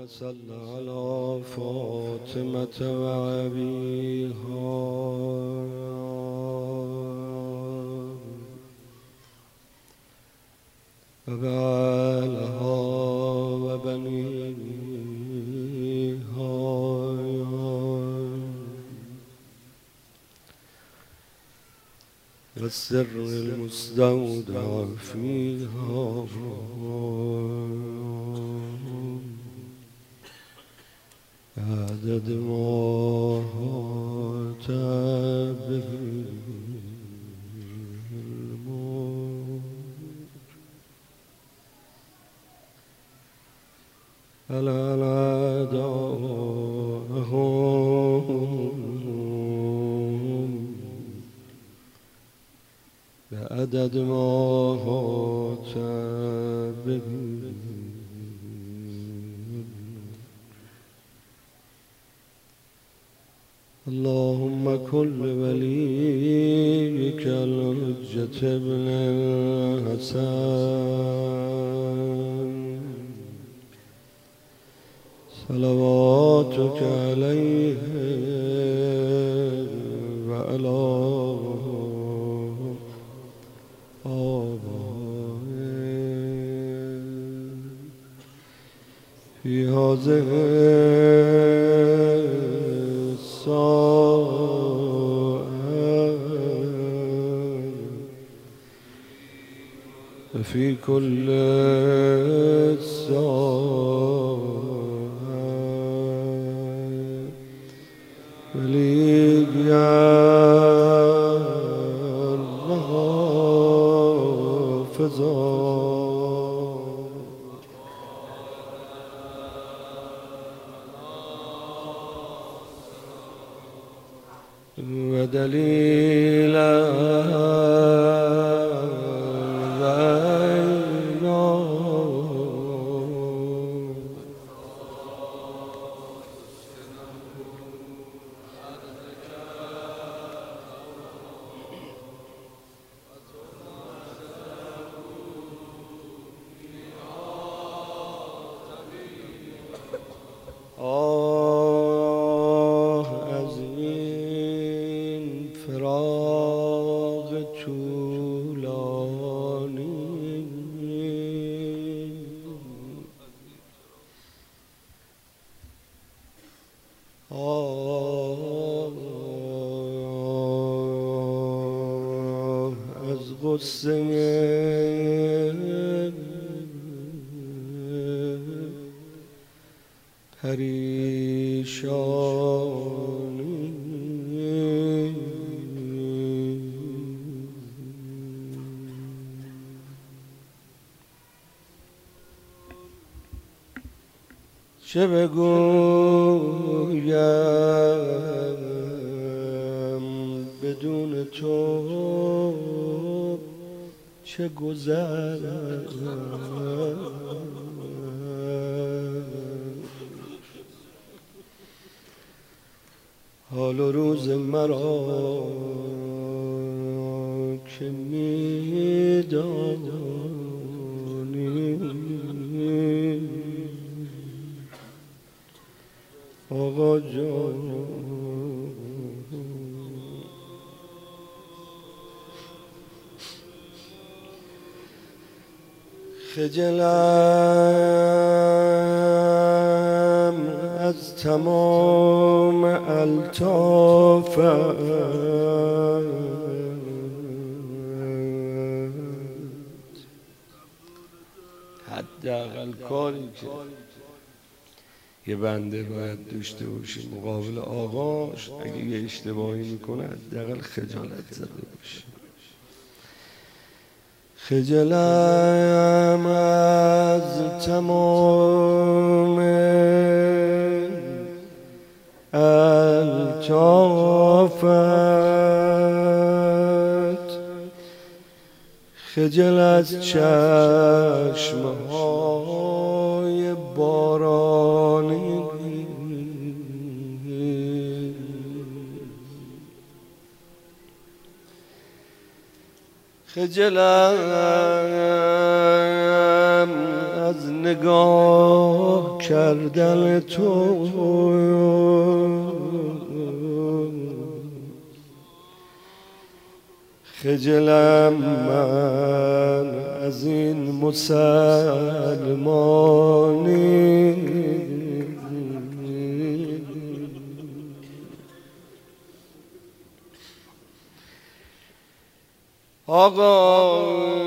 صل على فاطمة وأبيها وبعلها وبنيها والسر المستودع فيها عدد ما هات به الموت على أعدائهم بعدد ما هات به اللهم كن لوليك الحجة ابن الحسن صلواتك عليه وعلى آبائه في هذه وفي كل ساعة وليك يا الله ودليلا از این فراق طولانی از غصه پریشانی چه بگویم بدون تو چه گذر حال و روز مرا که میدانی آقا جان خجلم از تمام الطافت حداقل کاری که یه بنده باید داشته باشه مقابل آقاش اگه یه اشتباهی میکنه حداقل خجالت زده باشه. خجلم از تمام الطافت خجل از چشمهای بارانی خجلم از نگاه کردن تو خجلم من از این مسلمانی آقا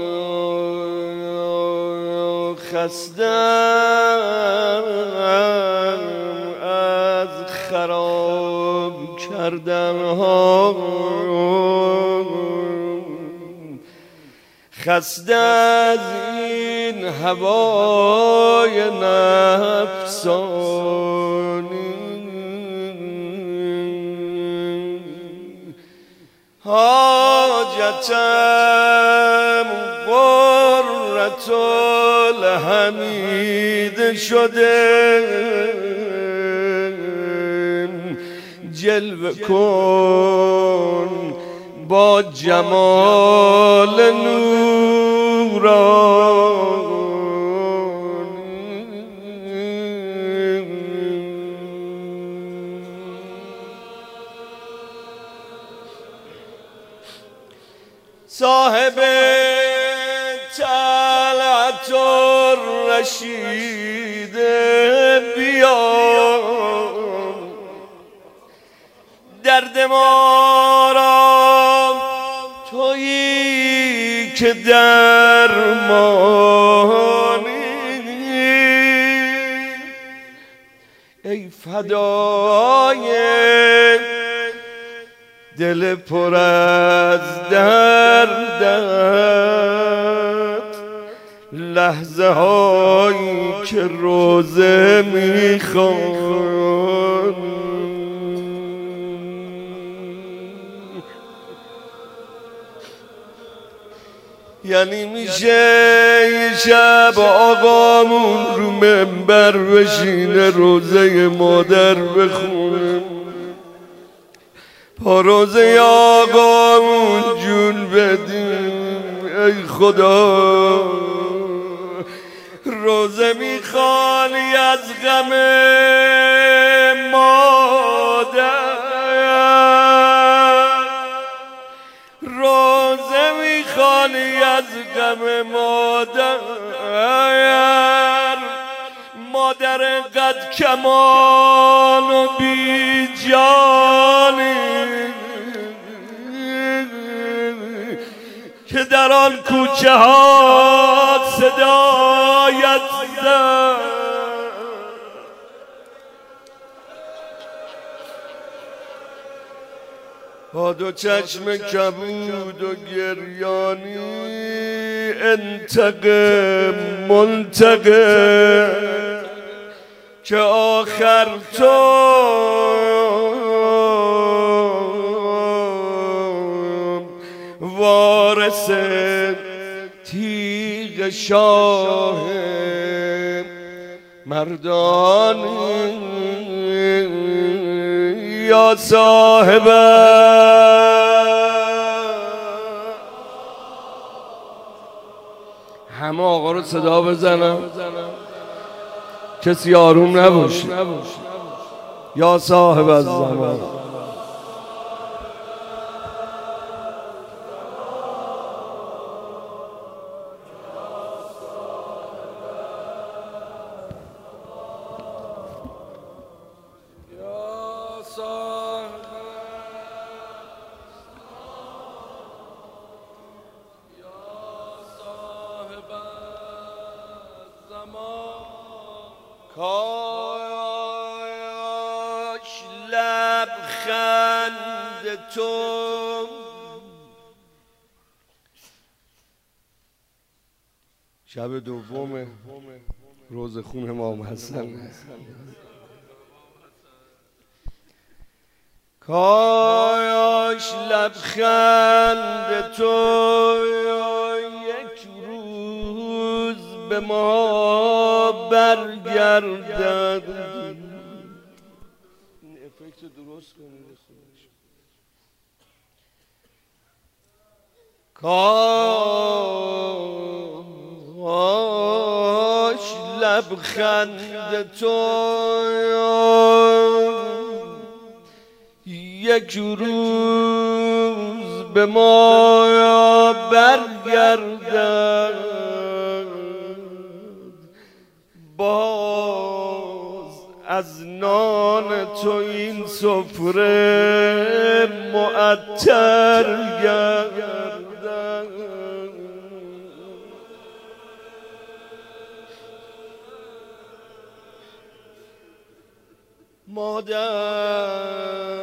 خستم از خراب کردن ها خسته از این هوای نفسانی حاجتم قرة الحمید شده جلوه کن با جمال نورانی صاحب طلعت الرشید بیا درد ما را تویی که درمانی ای فدای دل پر از دردت لحظه هایی که روزه میخوان یعنی میشه یه شب آقامون رو منبر بشینه روزه مادر بخونه پا روزه آقامون جون بدیم ای خدا روزه میخوانی از غم مادر روزه میخوانی از غم مادر قد کمان و بی جانی که در آن کوچه ها صدایت زد با دو چشم کبود و گریانی انتقم منتقم که آخر تو وارث تیغ شاه مردانی یا صاحب همه آقا رو صدا بزنم کسی آروم نباشه یا صاحب از زمان کاش لبخند تو شب دوم روز خون امام حسن کاش لبخند تو یک روز به ما برگردد این افکت درست کنید کاش لبخند تو یک روز به ما برگردد، باز از نان تو این سفره معطر گردد. مادر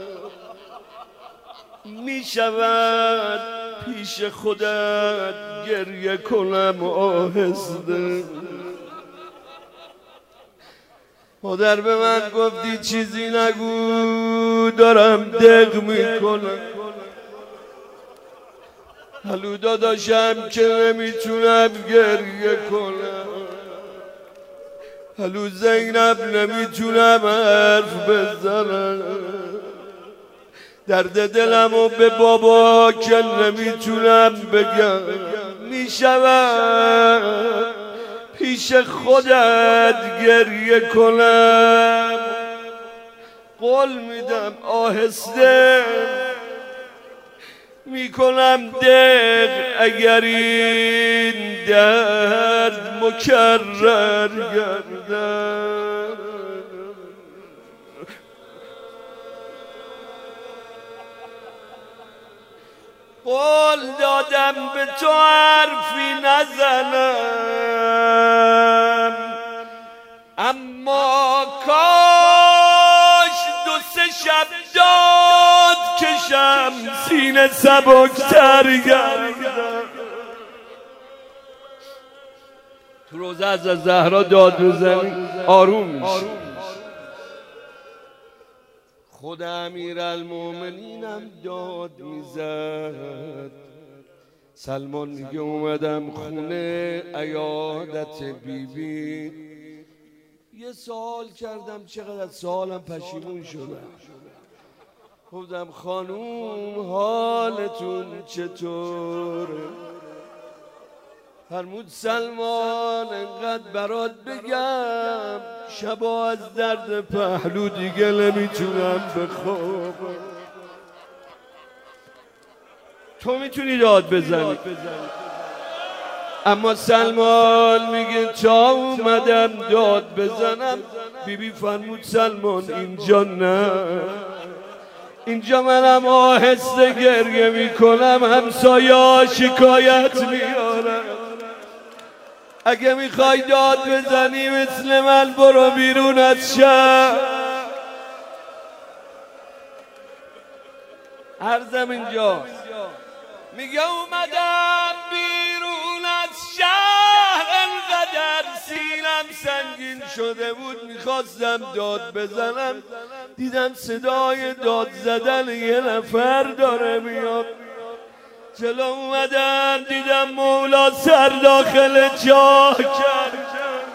می شود پیش خودت گریه کنم آهسته. مادر به من گفتی چیزی نگو، دارم دق میکنم. هلو داداشم که نمیتونم گریه کنم، هلو زینب نمیتونم حرف بزنم، درد دلمو به بابا که نمیتونم بگم. میشود پیش خودت گریه کنم، قول میدم آهسته میکنم دق اگر این درد مکرر گردد. قول دادم به تو حرفی نزنم، اما کاش دو سه شب داد کشم سینه سبکتر گردم. تو روزه از زهرا داد بزنی آروم میشه. خود امیرالمومنینم داد میزد. سلمان میگه اومدم خونه عیادت بیبی، یه سوال کردم چقدر از سوالم پشیمون شدم. گفتم خانوم حالتون چطوره؟ فرمود سلمان انقدر برات بگم شبا از درد پهلو دیگه نمیتونم بخوابم. تو میتونی داد بزنی، اما سلمان میگه تا اومدم داد بزنم بیبی فرمود سلمان اینجا نه، اینجا منم آهسته گریه میکنم، همسایا شکایت میارم. اگه میخوای داد بزنی مثل من برو بیرون از شهر. عرضم اینجا میگه اومدم بیرون از شهر، انقدر سینم سنگین شده بود میخواستم داد بزنم، دیدم صدای داد زدن یه نفر داره میاد. جلو اومدم دیدم مولا سر داخل جا کرد.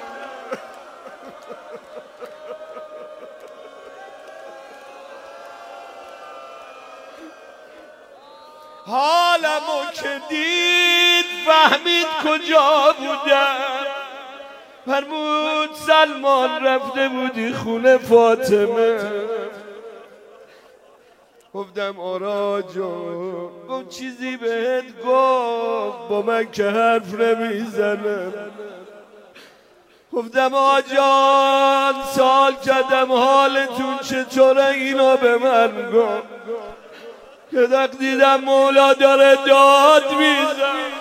حالمو که دید فهمید کجا بودم. فرمود سلمان رفته بودی خونه فاطمه. گفتم آرا جان. گفت چیزی بهت گفت؟ با من که حرف نمیزنم. گفتم آجان سال کردم حالتون چطوره؟ اینا به من گفت. که دق دیدم مولا داره داد میزن.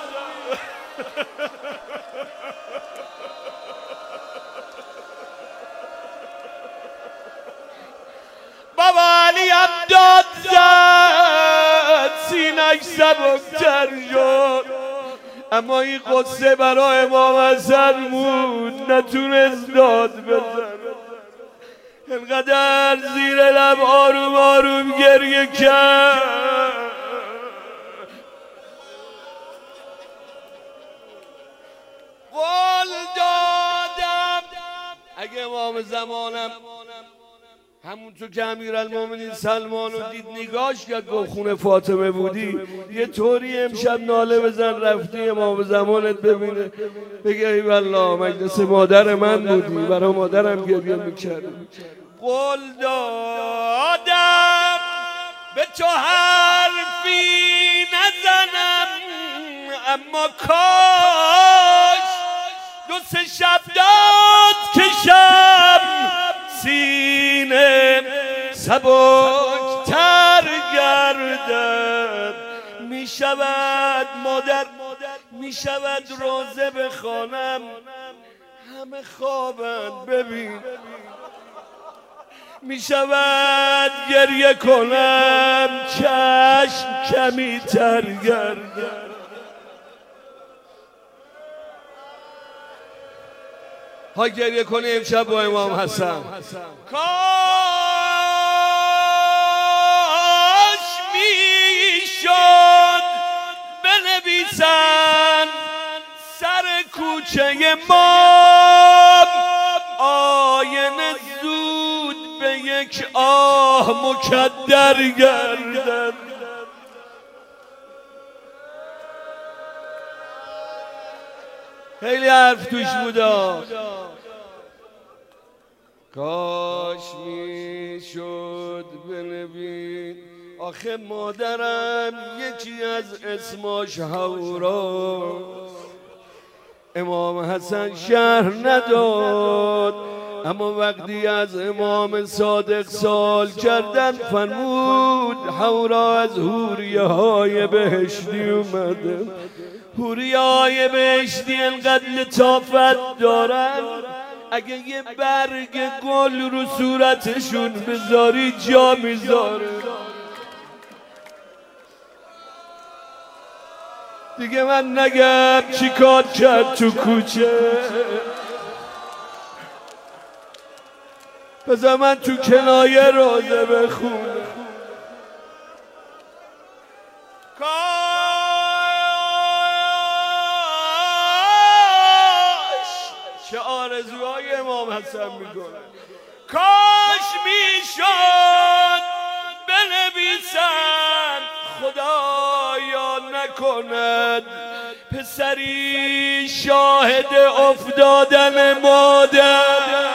بابا علی هم داد زد، سینش سبکتر شد، اما این قصه برای امام حسن بود، نتونست داد بزن. انقدر زیر لب آروم آروم گریه کرد. قول دادم اگه امام زمانم همونطور که امیرالمومنین سلمان رو دید نگاش کرد، گفت خونه فاطمه بودی یه طوری امشب ناله بزن رفتی امام زمانت ببینه بگه ای والله مجلس مادر من بودی، برای مادرم گریه میکردی. قول دادم به تو حرفی نزنم، اما کاش دو سه شب داد کشم سینه سبکتر گردد. می شود مادر، می شود روزه بخوانم همه خوابند ببین، می شود گریه کنم چشم کمی تر گردد. ها گریه کنی امشب با امام حسن. کاش میشد بنویسن سر کوچه ما آینه زود به یک آه مکدر گردد. خیلی حرف توش بودا. کاش میشد بنویس، آخه مادرم یکی از اسماش هورا، امام حسن شهر نداد، اما وقتی از امام صادق سوال کردن فرمود هورا از حوریه های بهشتی اومده. حوریه های بهشتی انقدر لطافت دارن اگه یه برگ گل رو صورتشون بذاری جا میذاره. دیگه من نگم چی کار کرد تو کوچه، بذار من تو کنایه روزه بخونم. چه آرزوهای امام حسن میکنه. کاش میشد بنویسن خدایا نکند پسری شاهد افتادن مادر.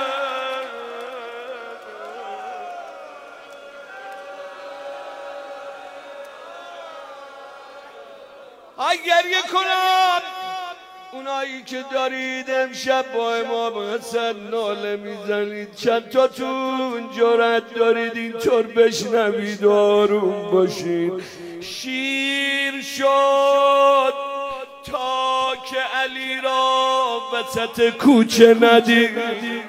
گریه کنم اونایی که دارید امشب با امام حسن ناله میزنید، چند تاتون جرأت دارید اینطور بشنوید و آروم باشید. شیر شد تا که علی را وسط کوچه ندید،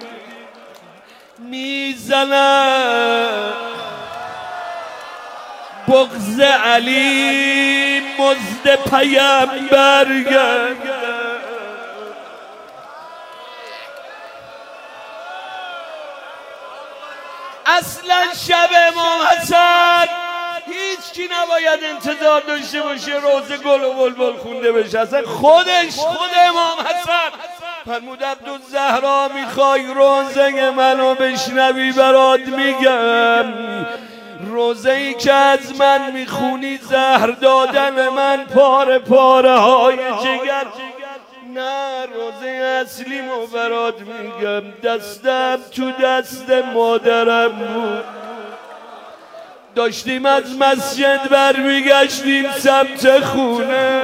میزنه بغض علی مزد پیامبر گردد. اصلا شب امام حسن هیچ کی نباید انتظار داشته باشه روزه گل و بلبل خونده بشه. اصلا خود امام حسن فرمود عبدالزهرا میخوای روزه منو بشنوی برات میگم، روزه ای که از من میخونی زهر دادن من پاره پاره های جگر. نه روزه اصلیمو برات میگم، دستم تو دست مادرم بود، داشتیم از مسجد برمیگشتیم سمت خونه،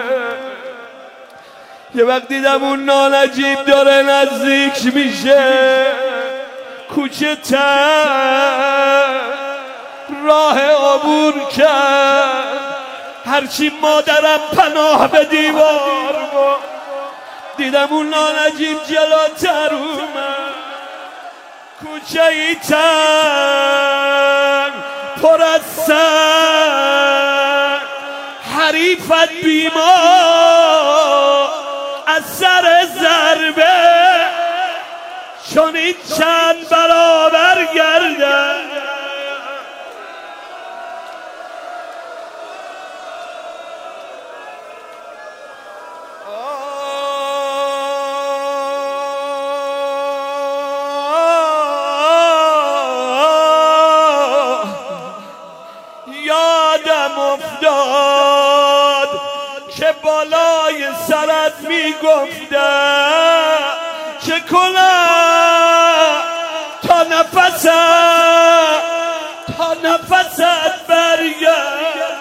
یه وقت دیدم اون نانجیب داره نزدیک میشه، کوچه تر راه عبور کرد، هرچی مادرم پناه به دیوار بود، دیدم اون نانجیب جلوتر اومد، کوچه ای تنگ پر از سنگ، حریفت بیمار از سر ضربه چون این چند برابر گردد. بالای سرت میگفتم چه کنم تا نفست برگرد.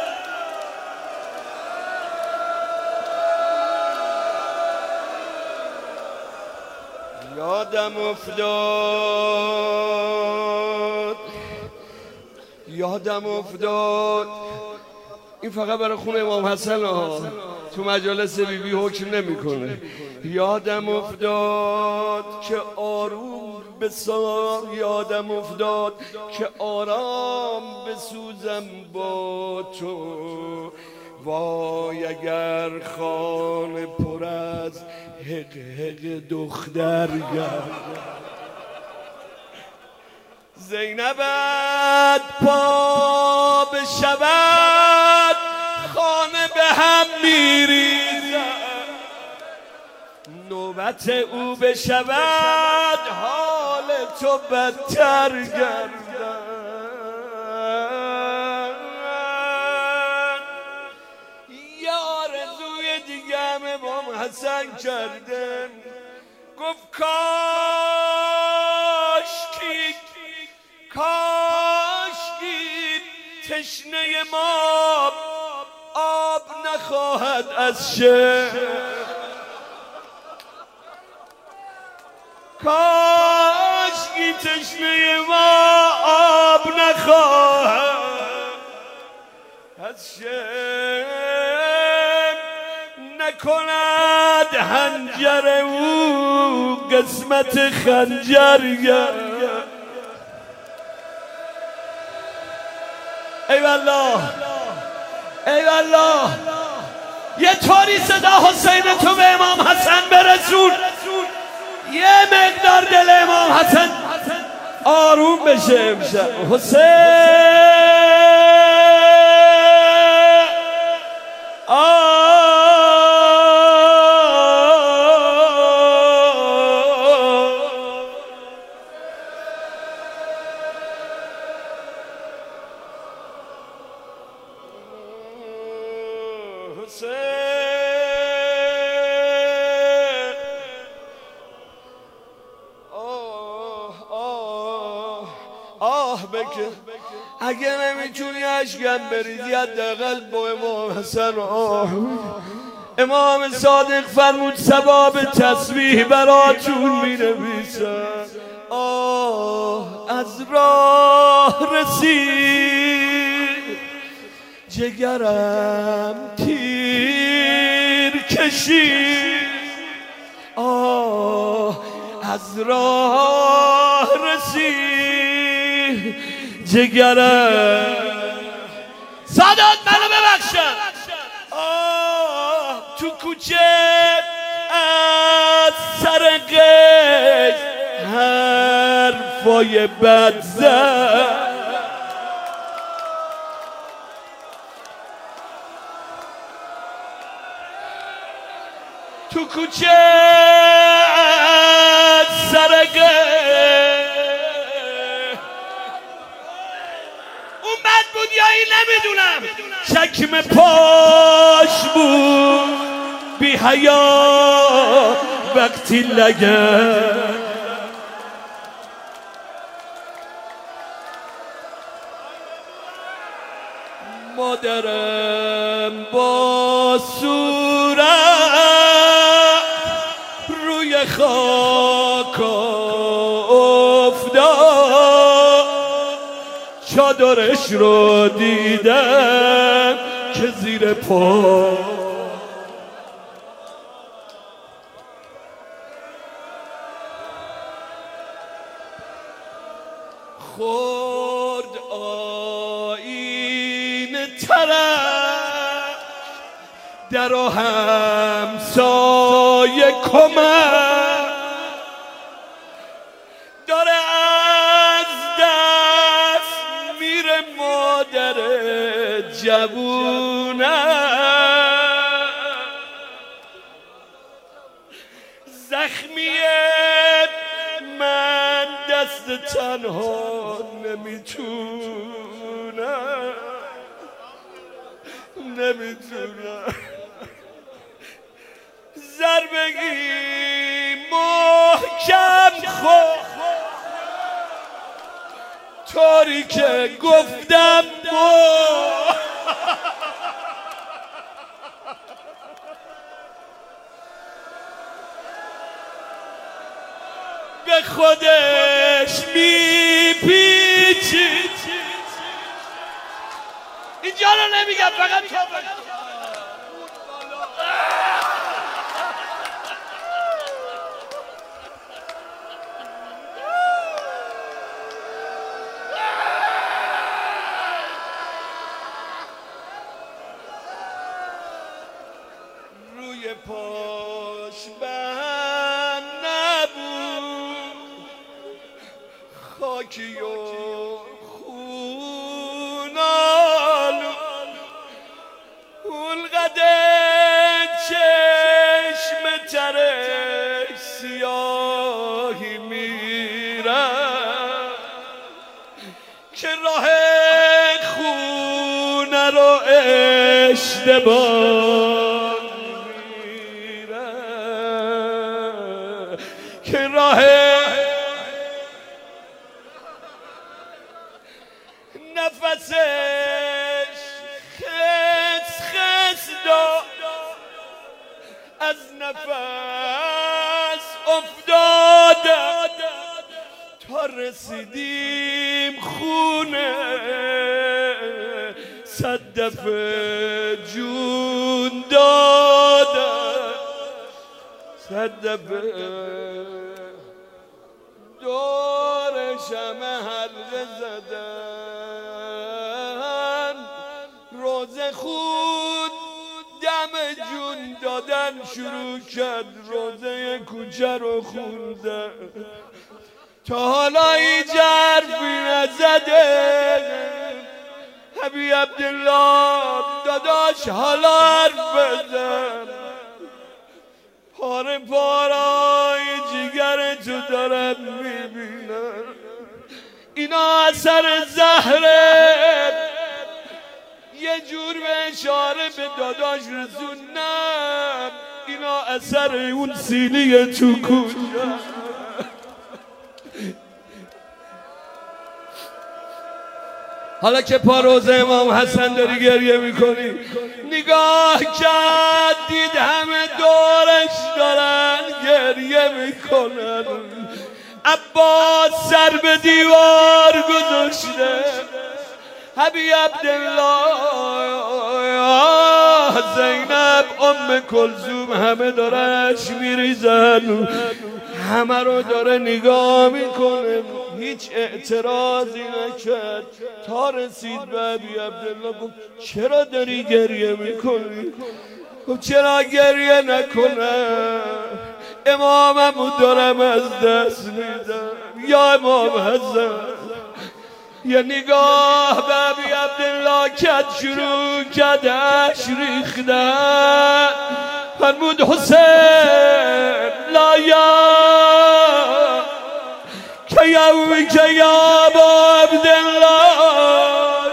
یادم افتاد این فقط برای خون امام حسن ها، تو مجالس بیبی حکم نمیکنه. یادم افتاد که آروم بسار، یادم افتاد که آرام بسوزم با تو. وای اگر خانه پر از حق دختر گردد، زینبت پا بشود خانه به هم میریزد، نوبت او بشود حال تو بدتر گردد. یه آرزوی دیگه هم امام حسن کردن، گفت کاشکی تشنه ما آب نخواهد از شهر، کاشکی تشنه ما آب نخواهد از شهر، نکند حنجر او قسمت خنجر گردد. ای والله ای والله، یه طوری صدا حسین تو به امام حسن برسون یه مقدار دل امام حسن آروم بشه امشب. حسین بکن، اگه نمیتونی اشکم بریزی حداقل با امام حسن آه. امام صادق فرمود ثواب تسبیح براتون مینویسن. آه از راه رسید جگرم تیر کشید، آه از راه رسید جگرم. سادات منو ببخشم. آه تو کوچه از سر قیش حرفای بد زد، تو کوچه از سر قیش اون بد بود یا این نمیدونم، شکم پاش بود بی حیا وقتی لگد، مادرم با صورت روی خاک افتاد، چادرش رو دیدم که زیر پا خورد آیین طرف در و همسایه کمک داره از دست میره مادر جوونه، زخمیه من دست تنها نمیتونم ضربگی محکم خود طوری که گفتم به خودش میپیچید. اینجا رو نمیگم، فقط تو روی پاش بند نبود خاکی و خونالو، اون قدر چشم ترش سیاهی میره که راه خونه رو اشتباه میره، که راه نفسش خس خس داد، از نفس افتاده تا رسیدیم خونه، صد دفعه جون داده، صد دفعه دورش همه حلقه زدن، روزه خود دم جون دادن شروع کرد، روزه کوچه رو خوندن. تا حالا هیچ حرفی نزده حبیب عبدالله داداش، حالا حرف بزن. پاره پارای جگر تو دارم میبینم، اینا اثر زهره. یه جور به اشاره به داداش رسونم، اینا اثر اون سیلی تو کجا. حالا که پا روز امام حسن داری گریه میکنی، نگاه کرد دید همه دورش دارن گریه میکنن. عباس سر به دیوار گذاشته، حبیب عبدالله، زینب، ام کلثوم همه دارش میریزن، همه رو داره نگاه میکنه، هیچ اعتراضی نکرد تا رسید به حبیب عبدالله. گفت چرا داری گریه میکنی؟ گفت چرا گریه نکنم، اماممو دارم از دست میدم. یا امام حسن یه نگاه به حبیب عبدالله کرد، شروع کردش ریختن. فرمود حسین لا یا که یومی که یا با عبدالله،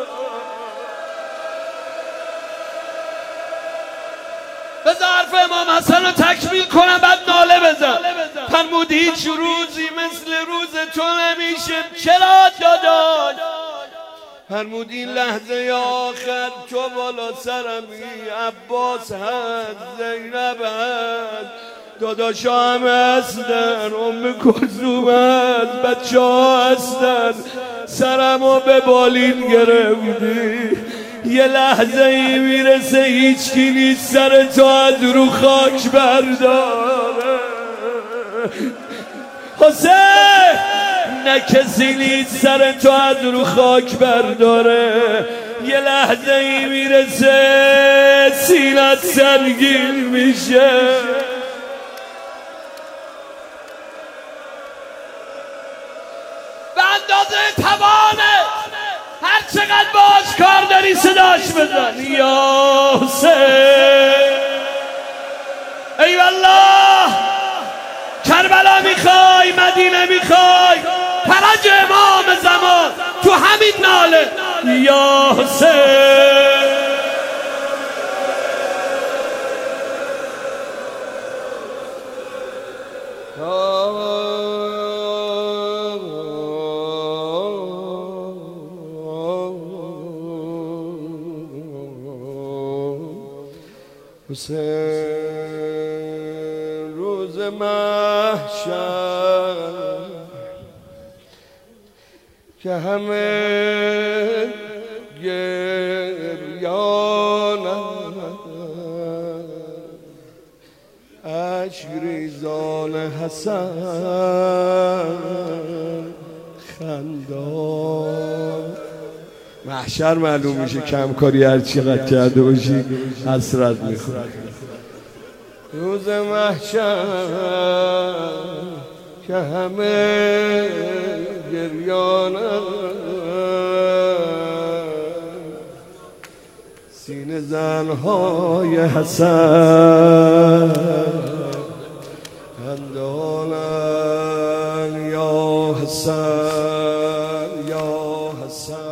بذار حرف امام حسن رو تکمیل کنم بعد ناله بزن. فرمود هیچ روزی مثل روز تو نمیشه. چرا داداش؟ فرمود این لحظه آخر تو بالا سرمی، عباس هست، زینب هست، داداشا هم هستن، ام کلثوم هست، بچه ها هستن، سرمو به بالین گرفتی. یه لحظه ای میرسه هیچ کی نیست سر تو از رو خاک برداره. حسین نه کسی نیست سر تو از رو خاک برداره. یه لحظه ای میرسه سینت سنگین میشه. به اندازه توانه هر چقدر باش کار داری صداش بزن. یا حسین ای والله، کربلا میخوای، مدینه میخوای، فرج امام زمان تو همین ناله. یا حسین حسین روز محشر که همه گریانند، اشک ریزان حسن خندان. محشر معلوم میشه کم کاری هر چقدر کرده باشی حسرت میخوری. روز محشر که همه گریانند، سینه زنهای حسن خندانند. یا حسن یا حسن